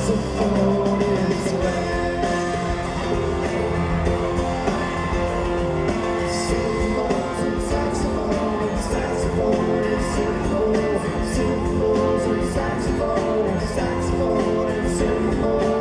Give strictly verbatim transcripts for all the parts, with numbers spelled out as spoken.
saxophone is wet. Cymbals and saxophone, saxophone and cymbals, cymbals and saxophone, saxophone and cymbals.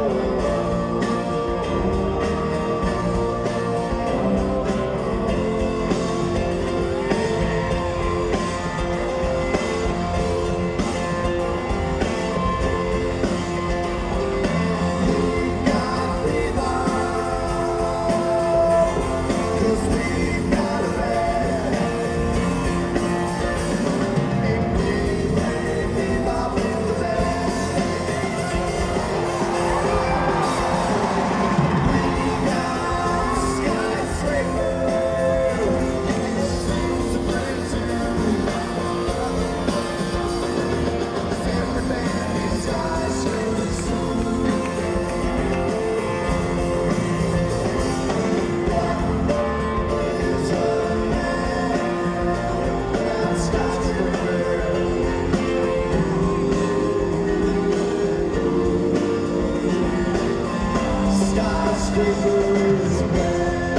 Skyscrapers wet.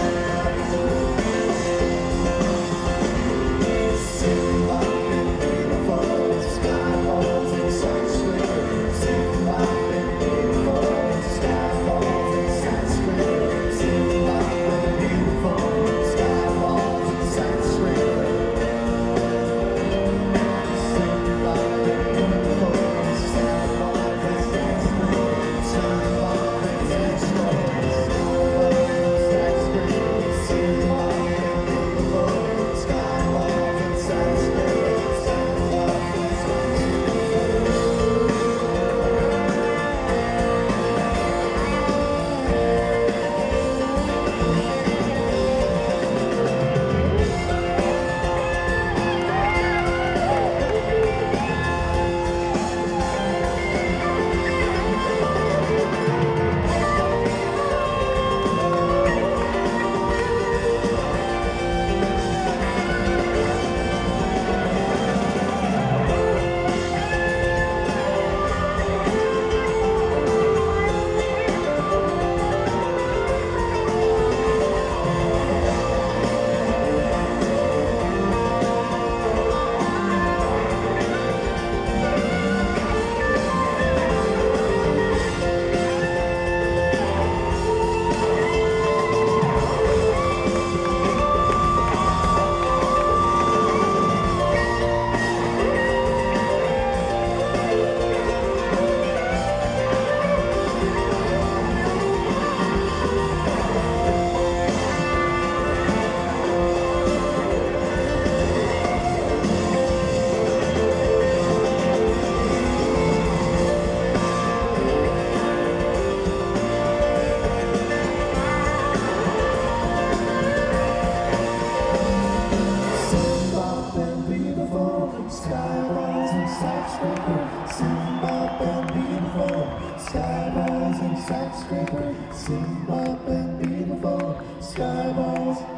Sing up and beautiful skyballs and skyscrapers. Sing up and beautiful skyballs and skyscrapers. Sing up and beautiful skyballs and skyscrapers. Sing up and beautiful skyballs and skyscrapers. Sing up and skyscrapers. Skyballs and skyscrapers, sing up and beautiful. Skyballs and skyscrapers, sing up and beautiful. Skyballs.